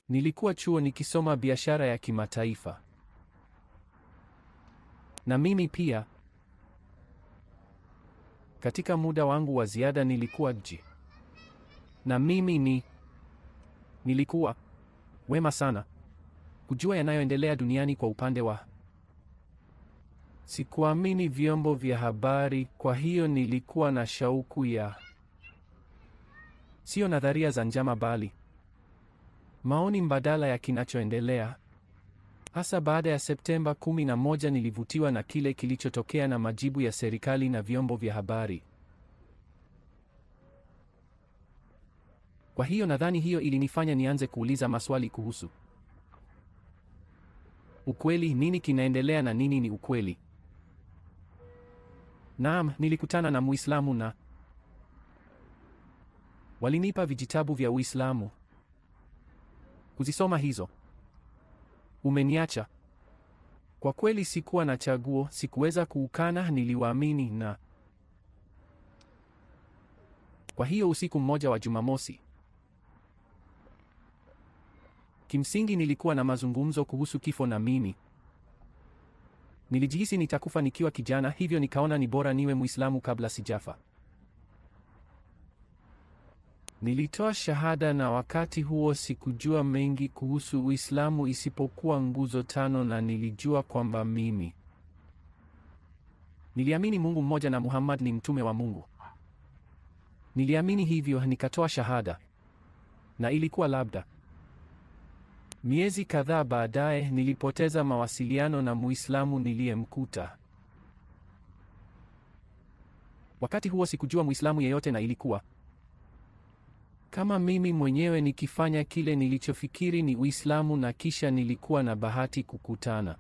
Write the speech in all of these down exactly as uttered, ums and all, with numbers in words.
Nilikuwa chuo nikisoma biashara ya kimataifa. Na mimi pia. Katika muda wangu wa ziada nilikuwa ji. Na mimi ni nilikuwa wema sana kujua yanayoendelea duniani kwa upande wa. Sikuamini vyombo vya habari, kwa hiyo nilikuwa na shauku ya sio nadharia za njama bali maoni mbadala ya kinachoendelea. Hasa baada ya Septemba kumi na moja nilivutiwa na kile kilichotokea na majibu ya serikali na vyombo vya habari. Kwa hiyo nadhani hiyo ilinifanya nianze kuuliza maswali kuhusu ukweli, nini kinaendelea na nini ni ukweli. Naam, nilikutana na Muislamu na walinipa vijitabu vya Uislamu. Kuzisoma hizo. Umeniacha. Kwa kweli sikuwa na chaguo, sikuweza kuukana, niliwaamini na kwa hiyo usiku mmoja wa Jumamosi, kimsingi nilikuwa na mazungumzo kuhusu kifo na mimi. Nilijihisi nitakufa nikiwa kijana, hivyo nikaona ni bora niwe Muislamu kabla sijafa. Nilitoa shahada na wakati huo sikujua mengi kuhusu Uislamu isipokuwa nguzo tano, na nilijua kwamba mimi niliamini Mungu mmoja na Muhammad ni mtume wa Mungu. Niliamini hivyo, nikatoa shahada. Na ilikuwa labda miezi kadhaa baadaye nilipoteza mawasiliano na Muislamu niliyemkuta. Wakati huo sikujua Muislamu yeyote, na ilikuwa kama mimi mwenyewe nikifanya kile nilichofikiri ni Uislamu, na kisha nilikuwa na bahati kukutana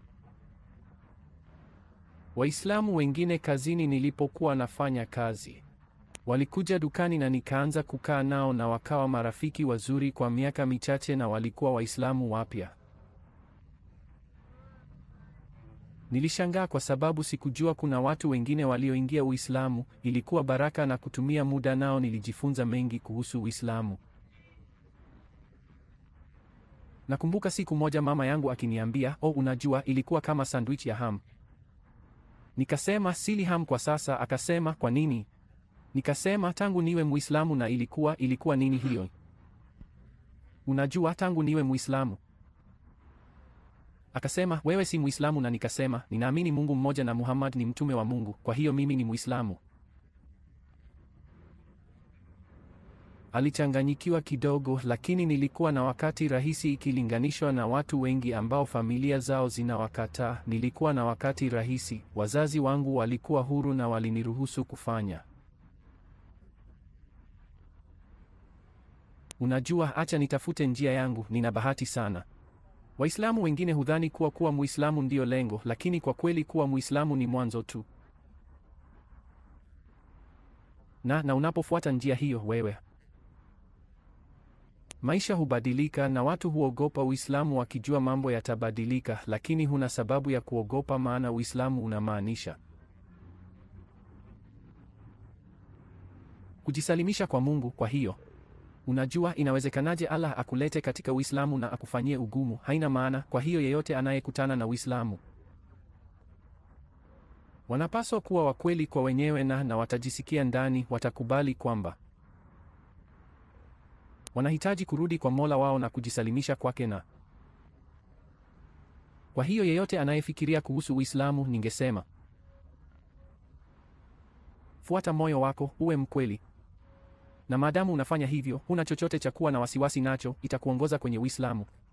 Waislamu wengine kazini nilipokuwa nafanya kazi. Walikuja dukani na nikaanza kukaa nao na wakawa marafiki wazuri kwa miaka michache, na walikuwa Waislamu wapya. Nilishangaa kwa sababu sikujua kuna watu wengine walioingia Uislamu. Ilikuwa baraka, na kutumia muda nao nilijifunza mengi kuhusu Uislamu. Nakumbuka siku moja mama yangu akiniambia, "Oh, unajua ilikuwa kama sandwich ya ham." Nikasema, "Sili ham kwa sasa." Akasema, "Kwa nini?" Nikasema, "Tangu niwe Muislamu." Na ilikuwa ilikuwa nini hiyo? "Unajua, tangu niwe Muislamu." Akasema, "Wewe si Muislamu." Na nikasema, "Ninaamini Mungu mmoja na Muhammad ni mtume wa Mungu, kwa hiyo mimi ni Muislamu." Alichanganyikiwa kidogo, lakini nilikuwa na wakati rahisi ikilinganishwa na watu wengi ambao familia zao zinawakataa. Nilikuwa na wakati rahisi, wazazi wangu walikuwa huru na waliniruhusu kufanya. Unajua, acha nitafute njia yangu, nina bahati sana. Waislamu wengine hudhani kuwa kuwa Muislamu ndio lengo, lakini kwa kweli kuwa Muislamu ni mwanzo tu. Na na unapofuata njia hiyo, wewe maisha hubadilika, na watu huogopa Uislamu wakijua mambo yatabadilika, lakini huna sababu ya kuogopa, maana Uislamu unamaanisha kujisalimisha kwa Mungu. Kwa hiyo unajua, inawezekanaje Allah akulete katika Uislamu na akufanyie ugumu? Haina maana. Kwa hiyo yeyote anayekutana na Uislamu wanapaswa kuwa wakweli kwa wenyewe, na na watajisikia ndani, watakubali kwamba wanahitaji kurudi kwa Mola wao na kujisalimisha kwake. Na kwa hiyo yeyote anayefikiria kuhusu Uislamu, ningesema fuata moyo wako, uwe mkweli. Na maadamu unafanya hivyo, huna chochote cha kuwa na wasiwasi nacho, itakuongoza kwenye Uislamu.